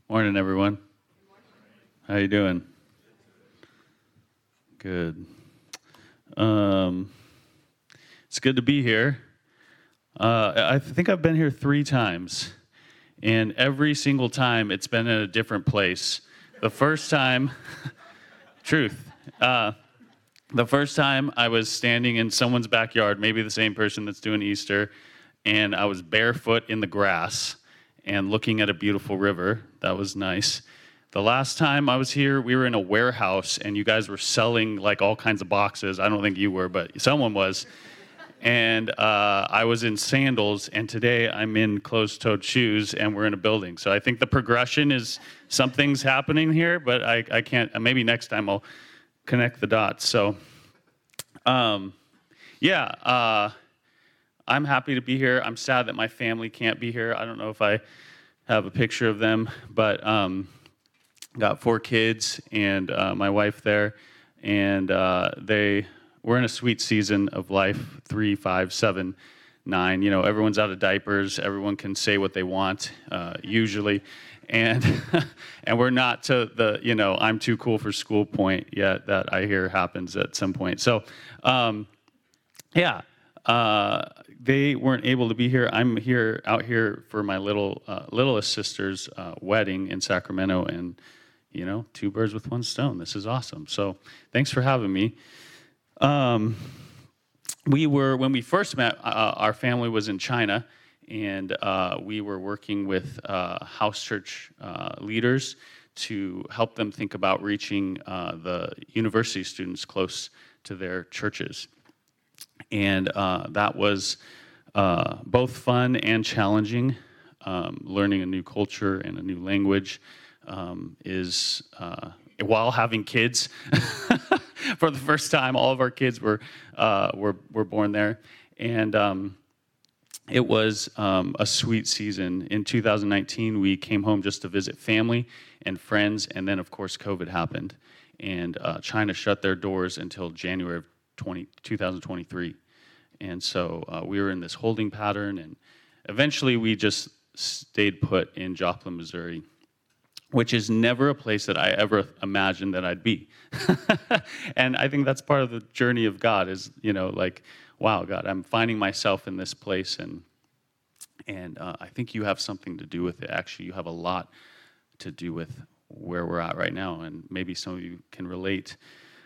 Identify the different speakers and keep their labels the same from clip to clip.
Speaker 1: Morning, everyone. How you doing? Good. Um, it's good to be here. I think I've been here 3 times, and every single time it's been in a different place. The first time, truth. The first time I was standing in someone's backyard, maybe the same person that's doing Easter, and I was barefoot in the grass and looking at a beautiful river. That was nice. The last time I was here, we were in a warehouse, and you guys were selling like all kinds of boxes. I don't think you were, but someone was. And I was in sandals, and today I'm in closed-toed shoes, and we're in a building. So I think the progression is something's happening here, but I can't. Maybe next time I'll connect the dots. So, I'm happy to be here. I'm sad that my family can't be here. I don't know if I have a picture of them, but got 4 kids and my wife there, and we're in a sweet season of life. 3, 5, 7, 9. You know, everyone's out of diapers. Everyone can say what they want, usually, and and we're not to the I'm too cool for school point yet that I hear happens at some point. So, they weren't able to be here. I'm out here for my littlest sister's wedding in Sacramento, and 2 birds with 1 stone. This is awesome. So thanks for having me. When we first met, our family was in China, and we were working with house church leaders to help them think about reaching the university students close to their churches. And that was both fun and challenging. Learning a new culture and a new language is while having kids. For the first time, all of our kids were born there, and it was a sweet season. In 2019, we came home just to visit family and friends, and then of course COVID happened, and China shut their doors until January of 2023, and so we were in this holding pattern, and eventually we just stayed put in Joplin, Missouri, which is never a place that I ever imagined that I'd be. And I think that's part of the journey of God is, wow, God, I'm finding myself in this place, and I think you have something to do with it. Actually, you have a lot to do with where we're at right now, and maybe some of you can relate.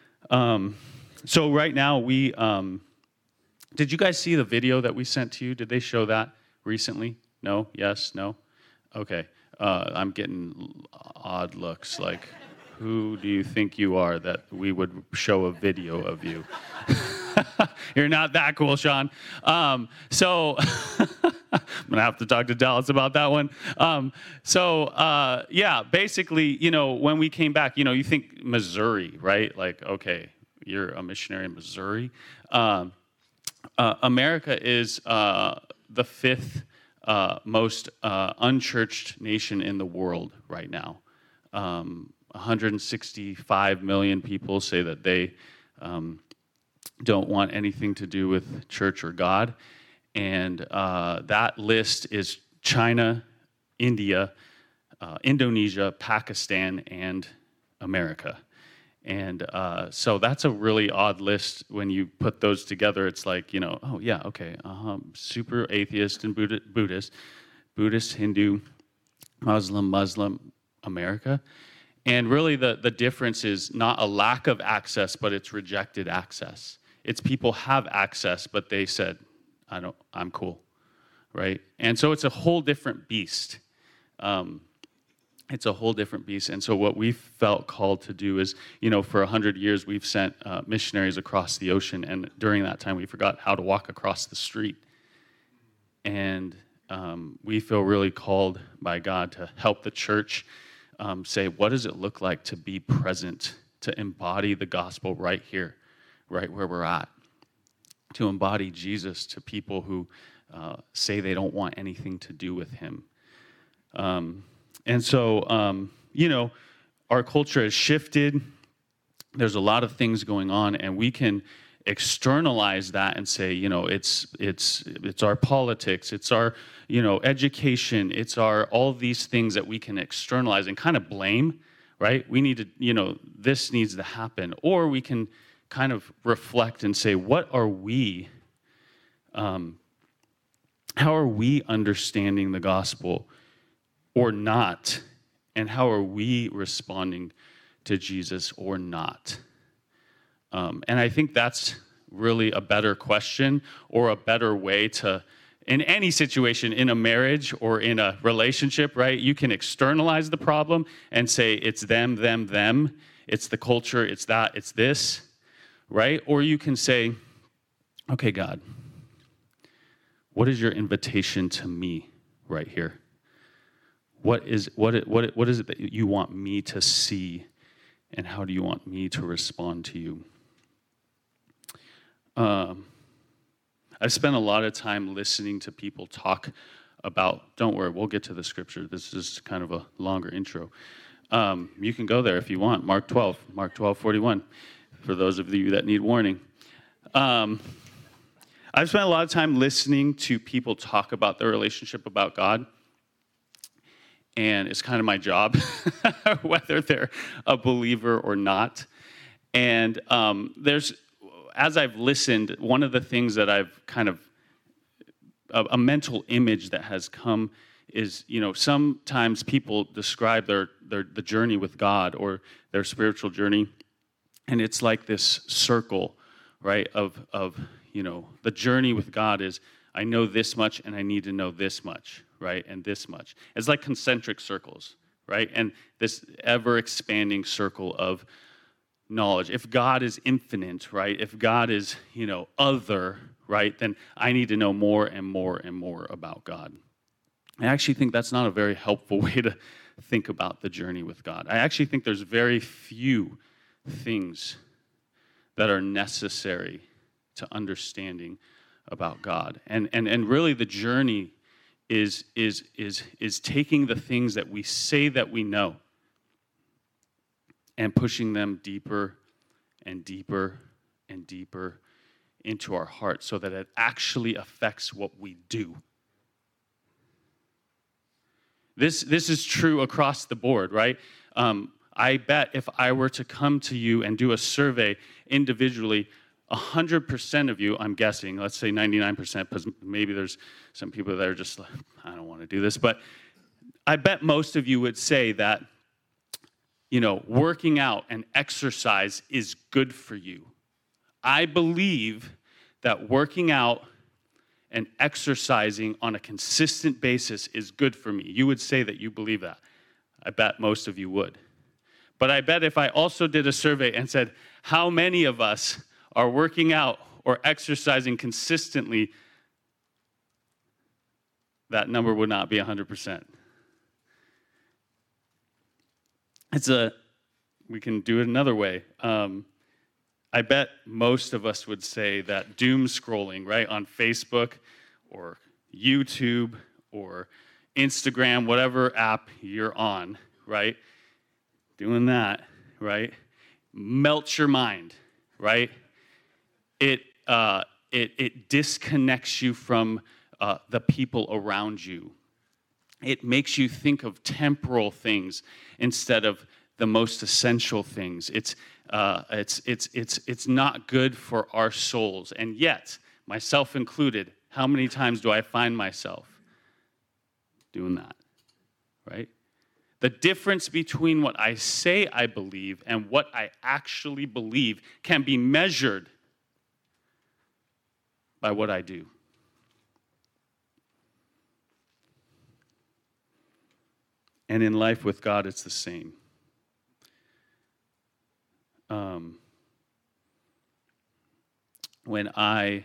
Speaker 1: So right now, did you guys see the video that we sent to you? Did they show that recently? No? Yes? No? Okay. I'm getting odd looks, like, who do you think you are that we would show a video of you? You're not that cool, Sean. So I'm going to have to talk to Dallas about that one. Basically, when we came back, you think Missouri, right? Like, okay, you're a missionary in Missouri. America is the 5th most unchurched nation in the world right now. 165 million people say that they don't want anything to do with church or God. And that list is China, India, Indonesia, Pakistan, and America. And so that's a really odd list. When you put those together, it's like, oh yeah, okay, super atheist and Buddhist, Hindu, Muslim, America. And really the difference is not a lack of access, but it's rejected access. It's people have access, but they said, I'm cool, right? And so it's a whole different beast. It's a whole different beast. And so what we felt called to do is, for 100 years, we've sent missionaries across the ocean. And during that time, we forgot how to walk across the street. And we feel really called by God to help the church say, what does it look like to be present, to embody the gospel right here, right where we're at, to embody Jesus to people who say they don't want anything to do with him. And so, our culture has shifted. There's a lot of things going on, and we can externalize that and say, it's our politics, it's our, education, it's our all these things that we can externalize and kind of blame, right? We need to, this needs to happen. Or we can kind of reflect and say, what are we, how are we understanding the gospel or not? And how are we responding to Jesus or not? And I think that's really a better question, or a better way to, in any situation, in a marriage or in a relationship, right? You can externalize the problem and say it's them, them. It's the culture, it's that, it's this, right? Or you can say, okay, God, what is your invitation to me right here? What is it that you want me to see, and how do you want me to respond to you? I've spent a lot of time listening to people talk about, don't worry, we'll get to the scripture. This is kind of a longer intro. You can go there if you want. Mark 12:41, for those of you that need warning. I've spent a lot of time listening to people talk about their relationship about God. And it's kind of my job, whether they're a believer or not. And as I've listened, one of the things that I've kind of, a mental image that has come is, sometimes people describe the journey with God or their spiritual journey, and it's like this circle, right, of the journey with God is, I know this much and I need to know this much, right, and this much. It's like concentric circles, right, and this ever-expanding circle of knowledge. If God is infinite, right, if God is, other, right, then I need to know more and more and more about God. I actually think that's not a very helpful way to think about the journey with God. I actually think there's very few things that are necessary to understanding about God. And really the journey is taking the things that we say that we know and pushing them deeper and deeper and deeper into our heart so that it actually affects what we do. This is true across the board, right? I bet if I were to come to you and do a survey individually, 100% of you, I'm guessing, let's say 99%, because maybe there's some people that are just like, I don't want to do this, but I bet most of you would say that, working out and exercise is good for you. I believe that working out and exercising on a consistent basis is good for me. You would say that you believe that. I bet most of you would. But I bet if I also did a survey and said, how many of us are working out or exercising consistently, that number would not be 100%. We can do it another way. I bet most of us would say that doom scrolling, right, on Facebook or YouTube or Instagram, whatever app you're on, right, doing that, right, melts your mind, right? It disconnects you from the people around you. It makes you think of temporal things instead of the most essential things. It's not good for our souls. And yet, myself included, how many times do I find myself doing that, right? The difference between what I say I believe and what I actually believe can be measured by what I do. And in life with God, it's the same. When I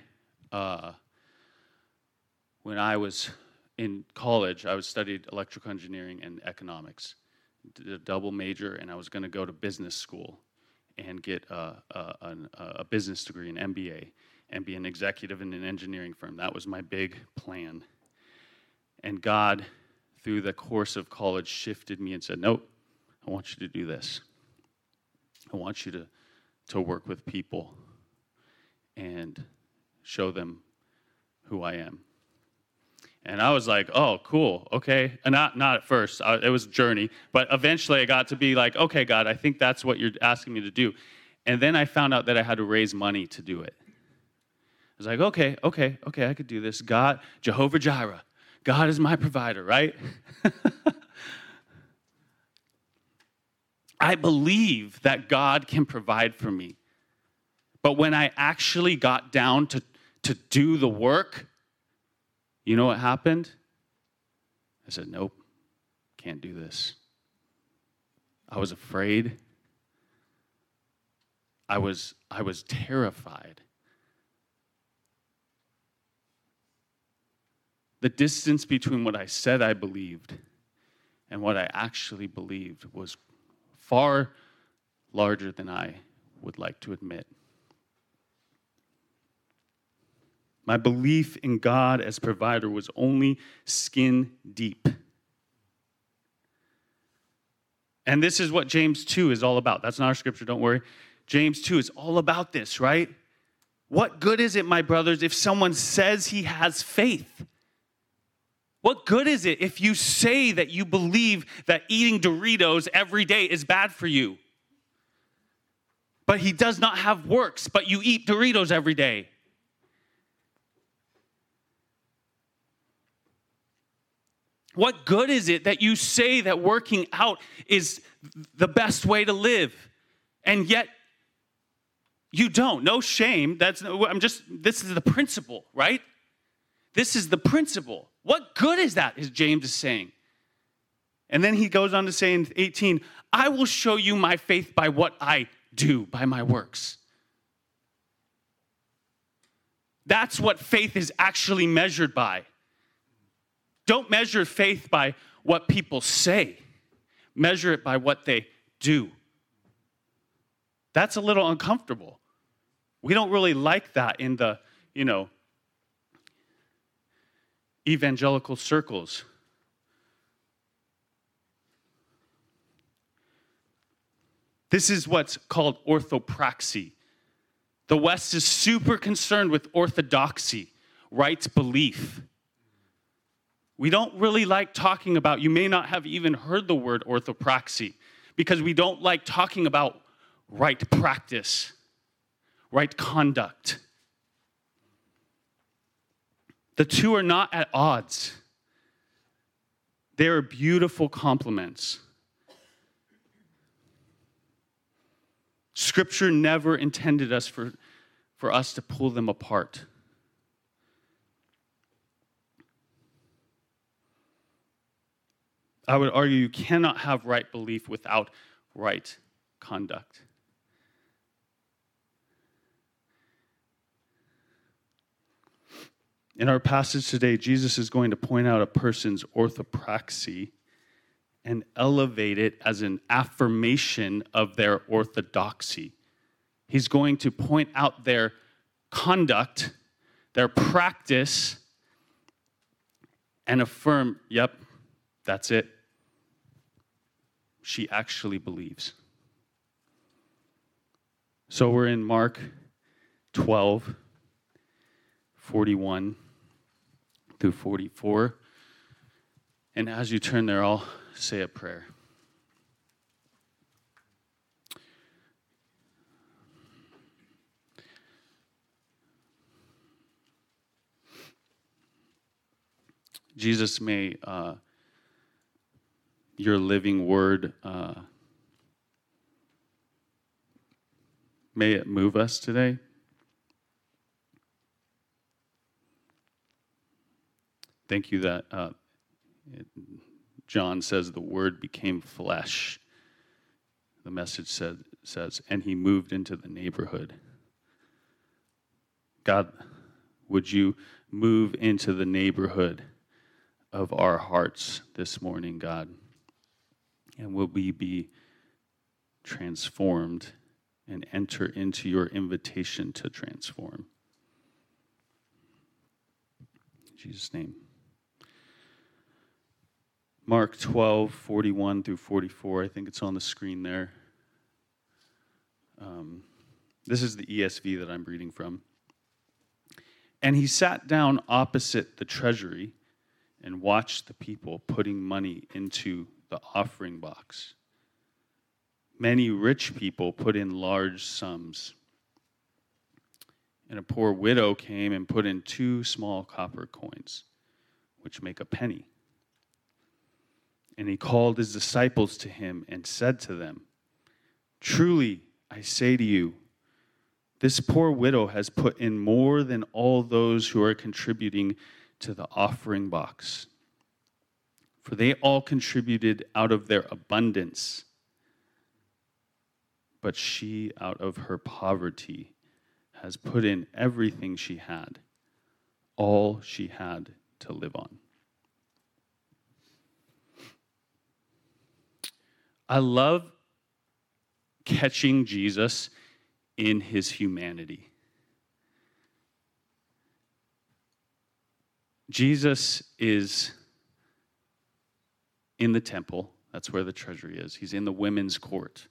Speaker 1: was in college, I studied electrical engineering and economics, did a double major, and I was going to go to business school and get a business degree, an MBA, and be an executive in an engineering firm. That was my big plan. And God, through the course of college, shifted me and said, nope, I want you to do this. I want you to work with people. and show them who I am. And I was like, oh, cool, okay. And not at first, it was a journey, but eventually I got to be like, okay, God, I think that's what you're asking me to do. And then I found out that I had to raise money to do it. I was like, okay, I could do this. God, Jehovah Jireh, God is my provider, right? I believe that God can provide for me. But when I actually got down to do the work, you know what happened? I said, nope, can't do this. I was afraid. I was terrified. The distance between what I said I believed and what I actually believed was far larger than I would like to admit. My belief in God as provider was only skin deep. And this is what James 2 is all about. That's not our scripture, don't worry. James 2 is all about this, right? What good is it, my brothers, if someone says he has faith? What good is it if you say that you believe that eating Doritos every day is bad for you? But he does not have works, but you eat Doritos every day. What good is it that you say that working out is the best way to live, and yet you don't? No shame. This is the principle, right? This is the principle. What good is that, as James is saying? And then he goes on to say in 18, I will show you my faith by what I do, by my works. That's what faith is actually measured by. Don't measure faith by what people say. Measure it by what they do. That's a little uncomfortable. We don't really like that in the, evangelical circles. This is what's called orthopraxy. The West is super concerned with orthodoxy, right belief. We don't really like talking about, you may not have even heard the word orthopraxy, because we don't like talking about right practice, right conduct. The two are not at odds. They are beautiful complements. Scripture never intended us for us to pull them apart. I would argue you cannot have right belief without right conduct. In our passage today, Jesus is going to point out a person's orthopraxy and elevate it as an affirmation of their orthodoxy. He's going to point out their conduct, their practice, and affirm, yep, that's it. She actually believes. So we're in Mark 12, 41 through 44. And as you turn there, I'll say a prayer. Jesus, may your living word, may it move us today. Thank you that John says the word became flesh. The message says, and he moved into the neighborhood. God, would you move into the neighborhood of our hearts this morning, God? And will we be transformed and enter into your invitation to transform? In Jesus' name. Mark 12, 41 through 44. I think it's on the screen there. This is the ESV that I'm reading from. And he sat down opposite the treasury and watched the people putting money into the offering box. Many rich people put in large sums. And a poor widow came and put in 2 small copper coins, which make a penny. And he called his disciples to him and said to them, "Truly, I say to you, this poor widow has put in more than all those who are contributing to the offering box. For they all contributed out of their abundance, but she, out of her poverty, has put in everything she had, all she had to live on." I love catching Jesus in his humanity. Jesus is in the temple. That's where the treasury is. He's in the women's court.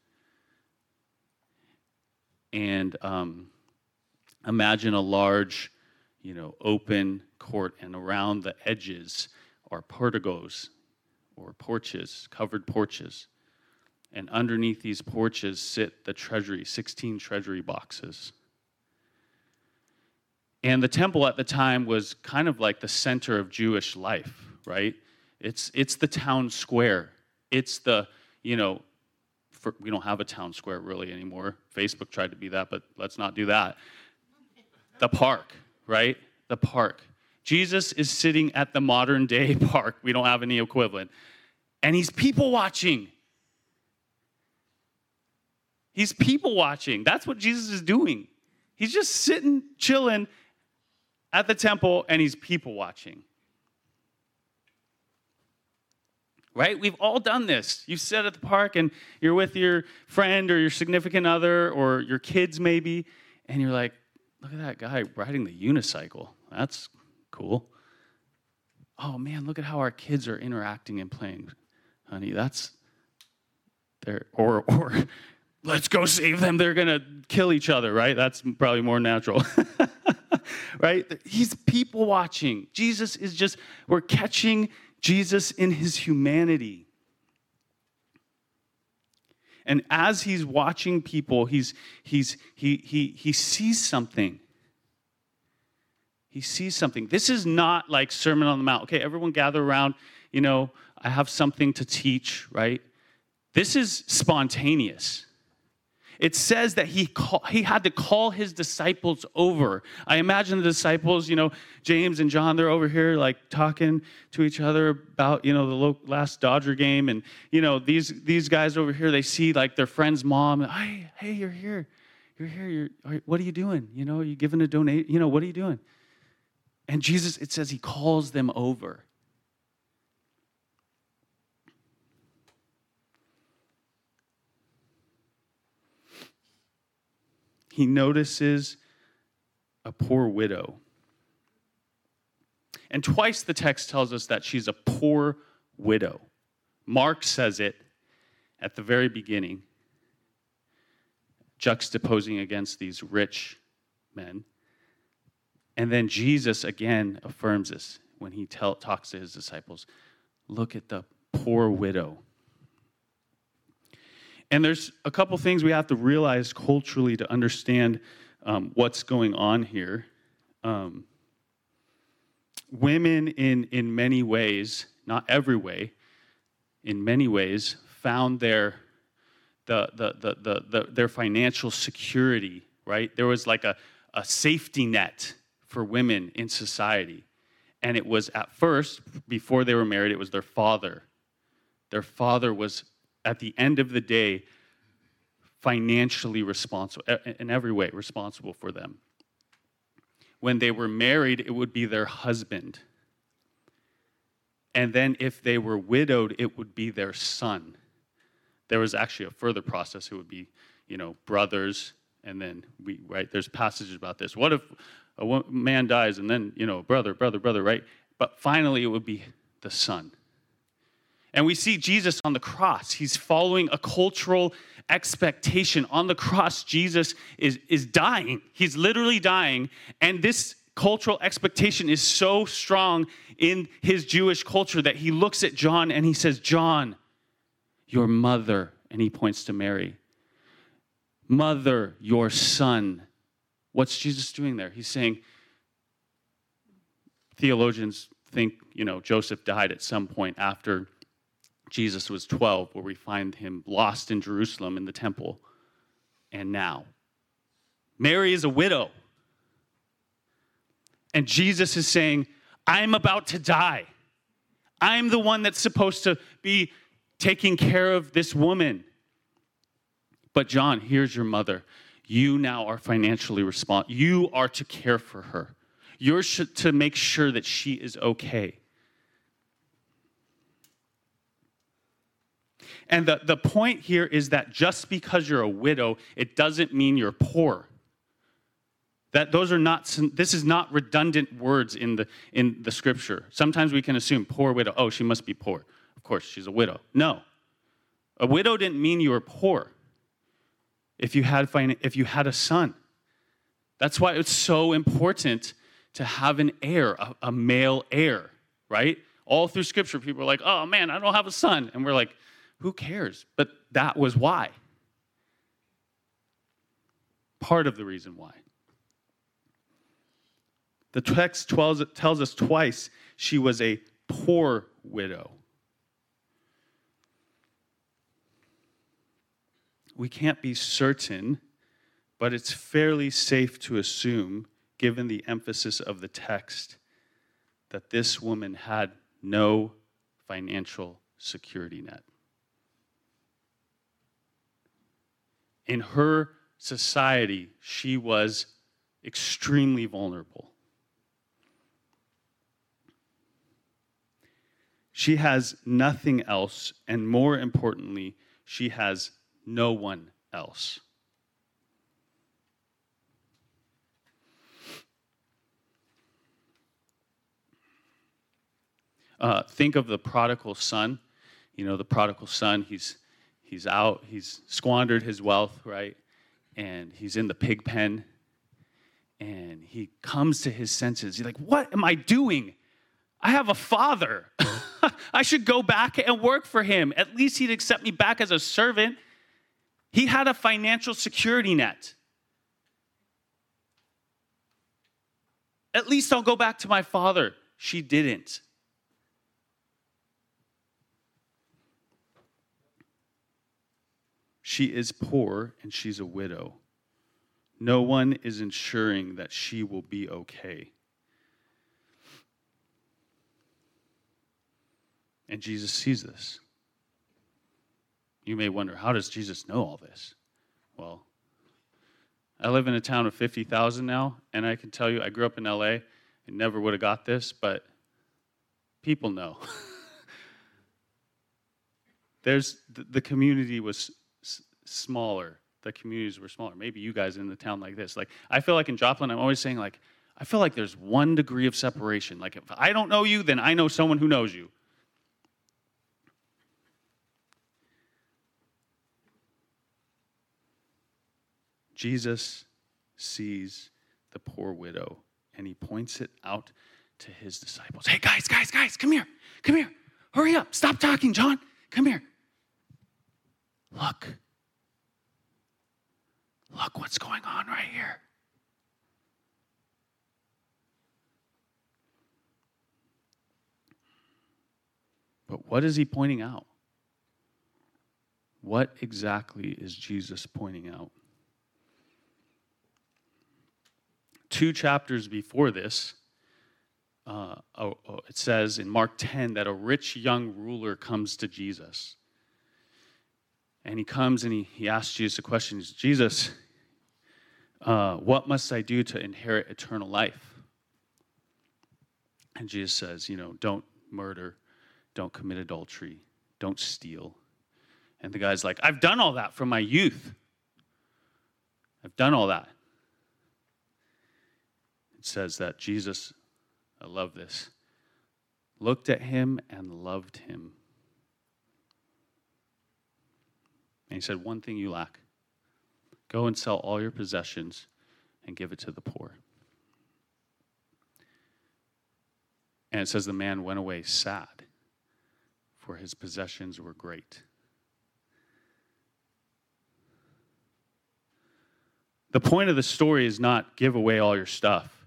Speaker 1: And imagine a large, open court, and around the edges are porticos or porches, covered porches. And underneath these porches sit the treasury, 16 treasury boxes. And the temple at the time was kind of like the center of Jewish life, right? It's the town square. It's the, we don't have a town square really anymore. Facebook tried to be that, but let's not do that. The park, right? The park. Jesus is sitting at the modern day park. We don't have any equivalent. And he's people watching. He's people watching. That's what Jesus is doing. He's just sitting, chilling at the temple, and he's people watching. Right? We've all done this. You sit at the park, and you're with your friend or your significant other or your kids maybe, and you're like, look at that guy riding the unicycle. That's cool. Oh, man, look at how our kids are interacting and playing. Honey, that's there. Or let's go save them. They're going to kill each other, right? That's probably more natural, right? He's people watching. Jesus is just, we're catching Jesus in his humanity. And as he's watching people, he sees something. He sees something. This is not like Sermon on the Mount. Okay, everyone gather around. I have something to teach, right? This is spontaneous. It says that he had to call his disciples over. I imagine the disciples, James and John, they're over here like talking to each other about, the last Dodger game. And, these guys over here, they see like their friend's mom. Hey, you're here. You're here. What are you doing? Are you giving a donation? What are you doing? And Jesus, it says he calls them over. He notices a poor widow. And twice the text tells us that she's a poor widow. Mark says it at the very beginning, juxtaposing against these rich men. And then Jesus again affirms this when he talks to his disciples. Look at the poor widow. And there's a couple things we have to realize culturally to understand what's going on here. Women in many ways, not every way, in many ways, found their financial security, right? There was like a safety net for women in society. And it was at first, before they were married, it was their father. Their father was, at the end of the day, financially responsible, in every way responsible for them. When they were married, it would be their husband. And then if they were widowed, it would be their son. There was actually a further process. It would be, brothers, and then there's passages about this. What if a man dies and then, brother, right? But finally it would be the son. And we see Jesus on the cross. He's following a cultural expectation. On the cross, Jesus is dying. He's literally dying. And this cultural expectation is so strong in his Jewish culture that he looks at John and he says, John, your mother, and he points to Mary. Mother, your son. What's Jesus doing there? He's saying, theologians think, Joseph died at some point after Jesus was 12, where we find him lost in Jerusalem in the temple. And now, Mary is a widow. And Jesus is saying, I'm about to die. I'm the one that's supposed to be taking care of this woman. But John, here's your mother. You now are financially responsible. You are to care for her. You're to make sure that she is okay. And the point here is that just because you're a widow, it doesn't mean you're poor. This is not redundant words in the scripture. Sometimes we can assume poor widow, oh, she must be poor. Of course, she's a widow. No. A widow didn't mean you were poor if you had a son. That's why it's so important to have an heir, a male heir, right? All through scripture, people are like, oh man, I don't have a son. And we're like, who cares? But that was why. Part of the reason why. The text tells us twice she was a poor widow. We can't be certain, but it's fairly safe to assume, given the emphasis of the text, that this woman had no financial security net. In her society, she was extremely vulnerable. She has nothing else, and more importantly, she has no one else. Think of the prodigal son. The prodigal son, he's out, he's squandered his wealth, right? And he's in the pig pen, and he comes to his senses. He's like, what am I doing? I have a father. I should go back and work for him. At least he'd accept me back as a servant. He had a financial security net. At least I'll go back to my father. She didn't. She is poor and she's a widow. No one is ensuring that she will be okay. And Jesus sees this. You may wonder, how does Jesus know all this? Well, I live in a town of 50,000 now, and I can tell you, I grew up in LA. I never would have got this, but people know. The community was smaller. The communities were smaller. Maybe you guys in the town like this. Like, I feel like in Joplin, I'm always saying, like, I feel like there's 1 degree of separation. Like, if I don't know you, then I know someone who knows you. Jesus sees the poor widow, and he points it out to his disciples. Hey, guys, come here. Hurry up. Stop talking, John. Come here. Look what's going on right here. But what is he pointing out? What exactly is Jesus pointing out? 2 chapters before this, it says in Mark 10 that a rich young ruler comes to Jesus. And he comes and he asks Jesus a question. He says, Jesus, what must I do to inherit eternal life? And Jesus says, don't murder, don't commit adultery, don't steal. And the guy's like, I've done all that from my youth. I've done all that. It says that Jesus, I love this, looked at him and loved him. And he said, one thing you lack. Go and sell all your possessions and give it to the poor. And it says the man went away sad, for his possessions were great. The point of the story is not give away all your stuff.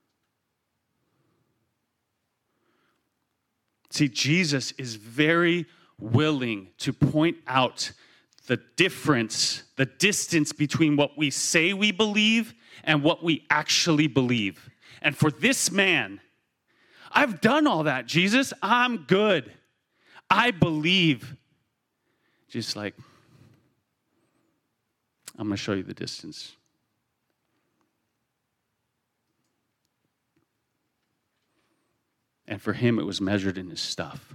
Speaker 1: See, Jesus is very willing to point out the difference, the distance between what we say we believe and what we actually believe. And for this man, I've done all that, Jesus. I'm good. I believe. Just like, I'm going to show you the distance. And for him, it was measured in his stuff.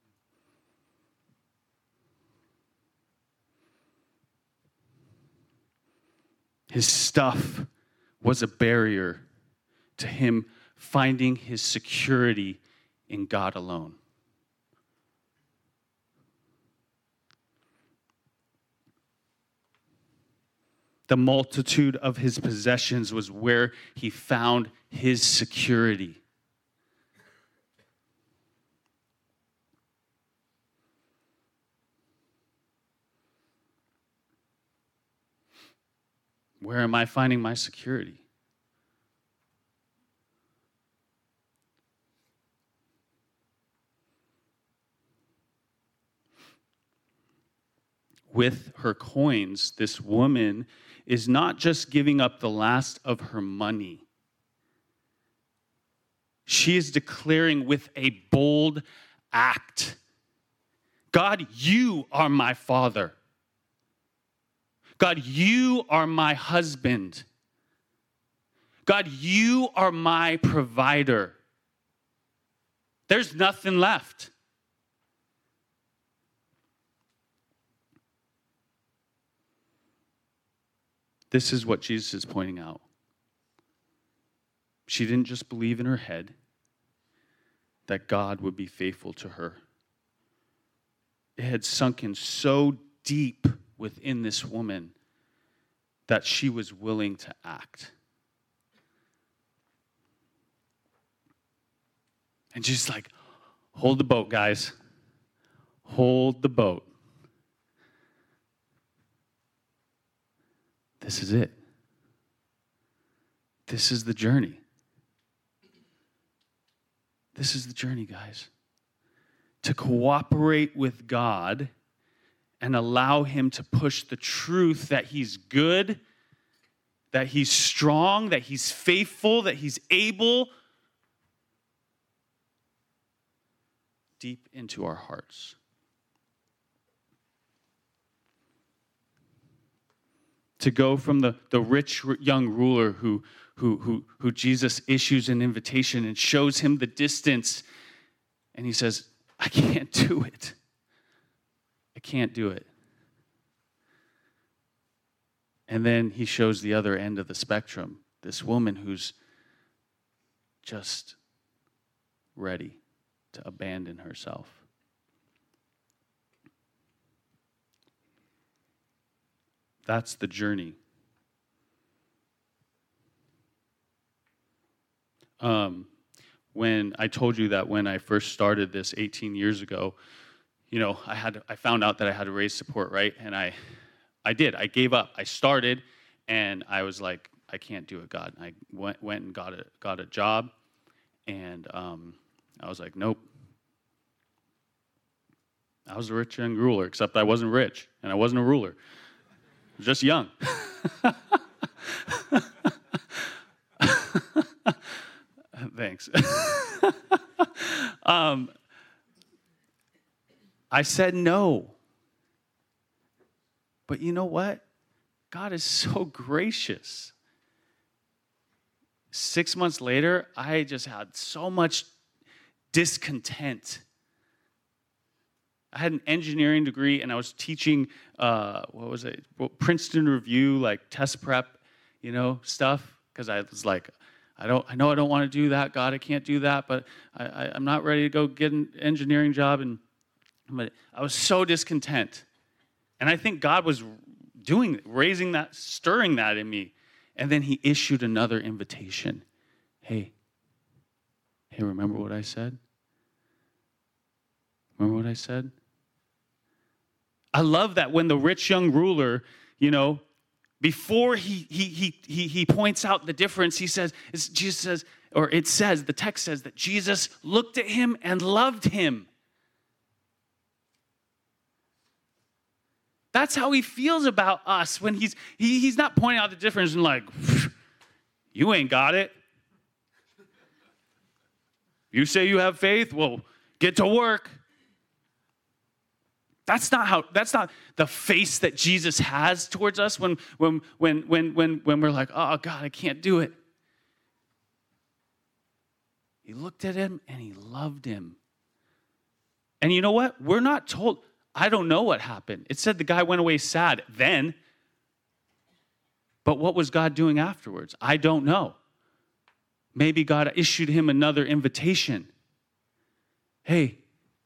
Speaker 1: His stuff was a barrier to him finding his security in God alone. The multitude of his possessions was where he found his security. Where am I finding my security? With her coins, this woman is not just giving up the last of her money. She is declaring with a bold act, God, you are my father. God, you are my husband. God, you are my provider. There's nothing left. This is what Jesus is pointing out. She didn't just believe in her head that God would be faithful to her. It had sunk in so deep within this woman that she was willing to act. And she's like, hold the boat, guys. Hold the boat. This is it. This is the journey. This is the journey, guys. To cooperate with God and allow him to push the truth that he's good, that he's strong, that he's faithful, that he's able, deep into our hearts. To go from the rich young ruler who Jesus issues an invitation and shows him the distance, and he says, I can't do it. I can't do it. And then he shows the other end of the spectrum, this woman who's just ready to abandon herself. That's the journey. When I told you that when I first started this 18 years ago, I found out that I had to raise support, right? And I did. I gave up. I started, and I was like, I can't do it, God. And I went and got a job, and I was like, nope. I was a rich young ruler, except I wasn't rich, and I wasn't a ruler. I was just young. Thanks. I said no. But you know what? God is so gracious. 6 months later, I just had so much discontent. I had an engineering degree, and I was teaching, Princeton Review, like test prep, stuff, because I was like, I know I don't want to do that, God, I can't do that, but I'm not ready to go get an engineering job, but I was so discontent. And I think God was stirring that in me. And then he issued another invitation. Hey, Hey, remember what I said? Remember what I said? I love that when the rich young ruler, before he points out the difference, Jesus says, or it says, the text says that Jesus looked at him and loved him. That's how he feels about us when he's not pointing out the difference and like, you ain't got it. You say you have faith? Well, get to work. That's not the face that Jesus has towards us when we're like, oh God, I can't do it. He looked at him and he loved him. And you know what? We're not told. I don't know what happened. It said the guy went away sad then. But what was God doing afterwards? I don't know. Maybe God issued him another invitation. Hey,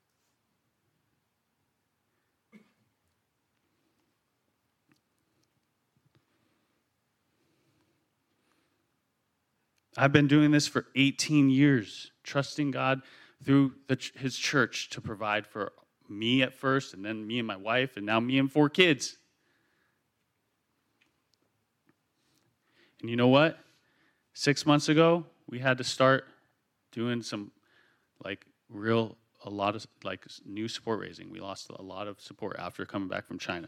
Speaker 1: I've been doing this for 18 years, trusting God through his church to provide for me at first, and then me and my wife, and now me and 4 kids. And you know what? 6 months ago, we had to start doing some a lot of new support raising. We lost a lot of support after coming back from China.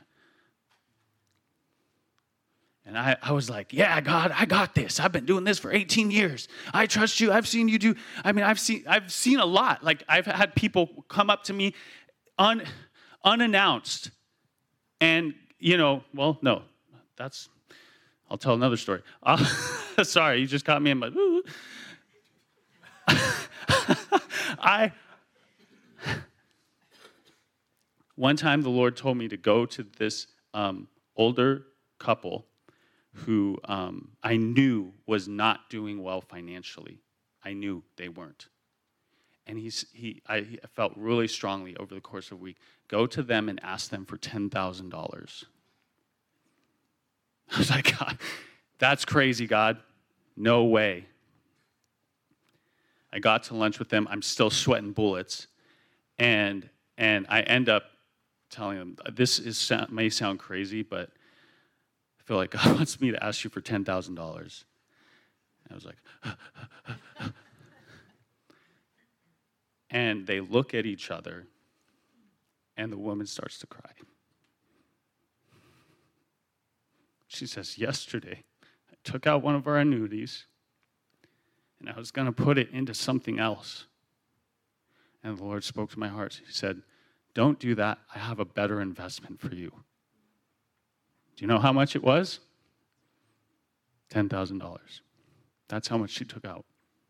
Speaker 1: And I was like, yeah, God, I got this. I've been doing this for 18 years. I trust you. I've seen you do. I've seen a lot. Like, I've had people come up to me unannounced. And, well, no, I'll tell another story. Sorry, you just caught me in my, one time the Lord told me to go to this older couple who I knew was not doing well financially. I knew they weren't. And I felt really strongly over the course of a week, go to them and ask them for $10,000. I was like, God, that's crazy, God. No way. I got to lunch with them. I'm still sweating bullets. And I end up telling them, may sound crazy, but I feel like God wants me to ask you for $10,000. I was like, and they look at each other, and the woman starts to cry. She says, yesterday, I took out one of our annuities, and I was going to put it into something else. And the Lord spoke to my heart. He said, don't do that. I have a better investment for you. Do you know how much it was? $10,000. That's how much she took out.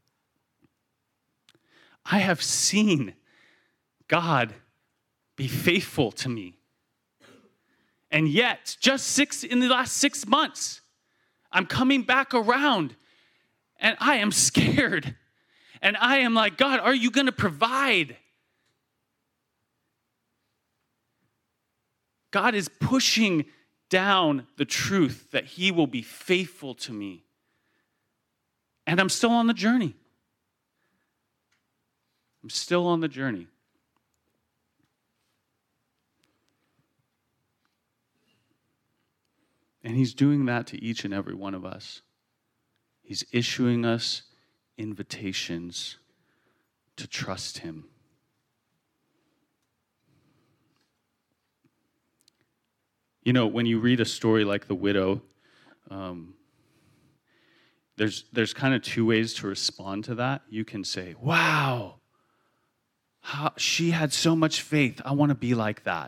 Speaker 1: I have seen God be faithful to me. And yet, in the last 6 months, I'm coming back around, and I am scared. And I am like, God, are you going to provide? God is pushing down the truth that he will be faithful to me. And I'm still on the journey. I'm still on the journey. And he's doing that to each and every one of us. He's issuing us invitations to trust him. When you read a story like The Widow, there's kind of 2 ways to respond to that. You can say, wow, she had so much faith. I want to be like that.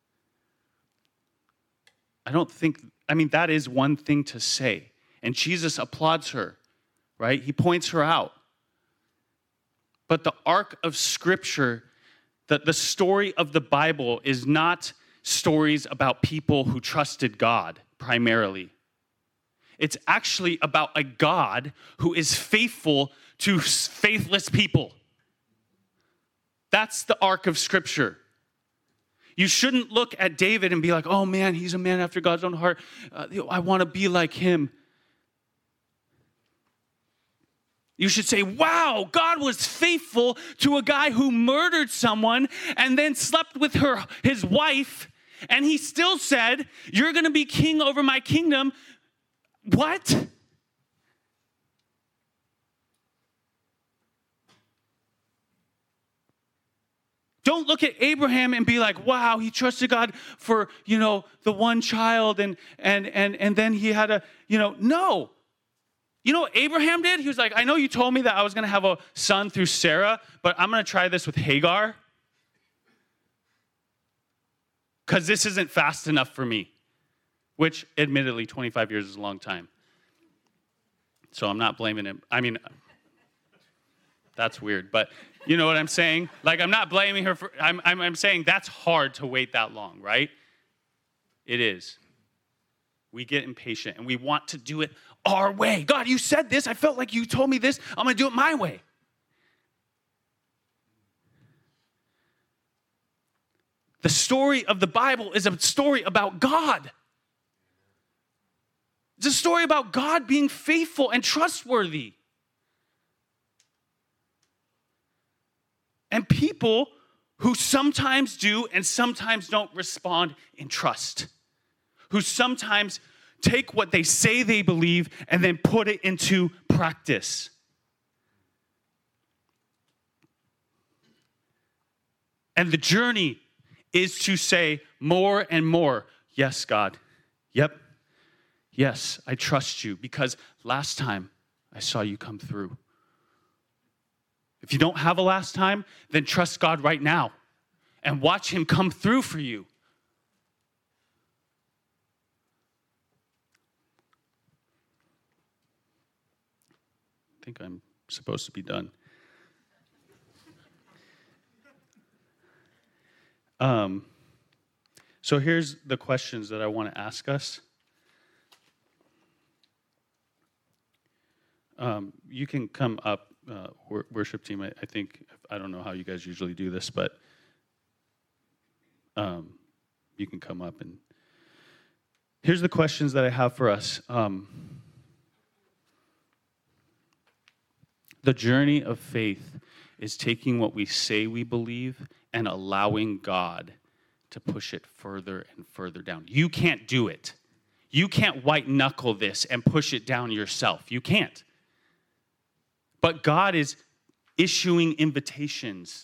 Speaker 1: That is one thing to say. And Jesus applauds her, right? He points her out. But the arc of Scripture, the story of the Bible is not stories about people who trusted God primarily. It's actually about a God who is faithful to faithless people. That's the arc of Scripture. You shouldn't look at David and be like, oh man, he's a man after God's own heart. I want to be like him. You should say, wow, God was faithful to a guy who murdered someone and then slept with his wife, and he still said, you're going to be king over my kingdom. What? Don't look at Abraham and be like, wow, he trusted God for, the one child and then he had no. You know what Abraham did? He was like, I know you told me that I was going to have a son through Sarah, but I'm going to try this with Hagar because this isn't fast enough for me, which admittedly 25 years is a long time. So I'm not blaming him. I mean, that's weird, but you know what I'm saying? Like, I'm not blaming her for, I'm saying that's hard to wait that long, right? It is. We get impatient and we want to do it our way. God, you said this. I felt like you told me this. I'm going to do it my way. The story of the Bible is a story about God. It's a story about God being faithful and trustworthy. And people who sometimes do and sometimes don't respond in trust. Who sometimes take what they say they believe and then put it into practice. And the journey is to say more and more, yes, God. Yep. Yes, I trust you because last time I saw you come through. If you don't have a last time, then trust God right now and watch him come through for you. I think I'm supposed to be done. So here's the questions that I want to ask us. You can come up, worship team. I think, I don't know how you guys usually do this, but you can come up and here's the questions that I have for us. The journey of faith is taking what we say we believe and allowing God to push it further and further down. You can't do it. You can't white knuckle this and push it down yourself. You can't. But God is issuing invitations.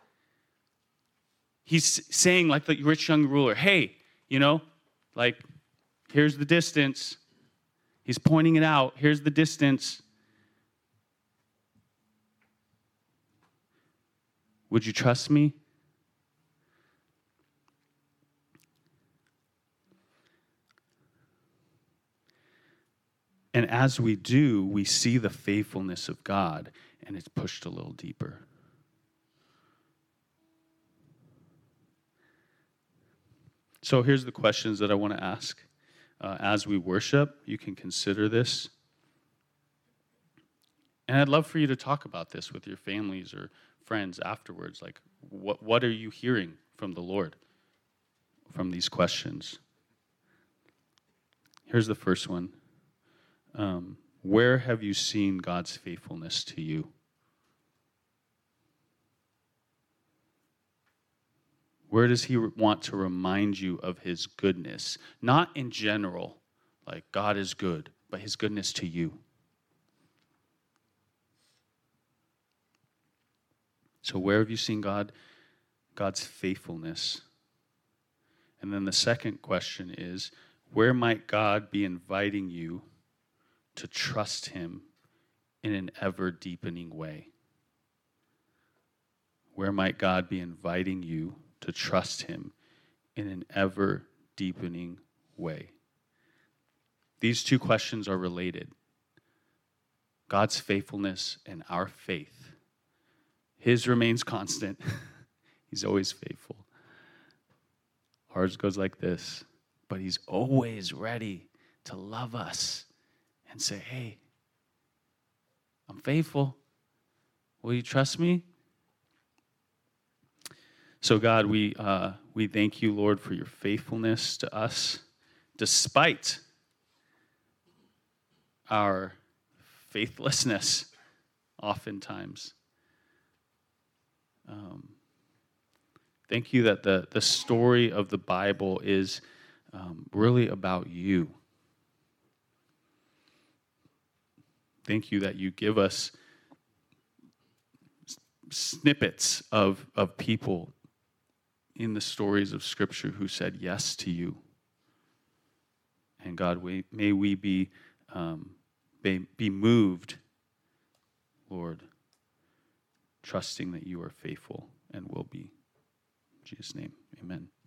Speaker 1: He's saying, like the rich young ruler, hey, here's the distance. He's pointing it out. Here's the distance. Would you trust me? And as we do, we see the faithfulness of God, and it's pushed a little deeper. So here's the questions that I want to ask. As we worship, you can consider this. And I'd love for you to talk about this with your families or friends afterwards. Like, what are you hearing from the Lord from these questions? Here's the first one. Where have you seen God's faithfulness to you? Where does he want to remind you of his goodness? Not in general, like God is good, but his goodness to you. So where have you seen God's faithfulness? And then the second question is, where might God be inviting you to trust him in an ever-deepening way? Where might God be inviting you to trust him in an ever-deepening way? These two questions are related. God's faithfulness and our faith. His remains constant. He's always faithful. Ours goes like this, but he's always ready to love us and say, hey, I'm faithful. Will you trust me? So God, we thank you, Lord, for your faithfulness to us, despite our faithlessness. oftentimes. Thank you that the story of the Bible is really about you. Thank you that you give us snippets of people in the stories of Scripture who said yes to you. And God, may we be moved, Lord, trusting that you are faithful and will be. In Jesus' name, amen.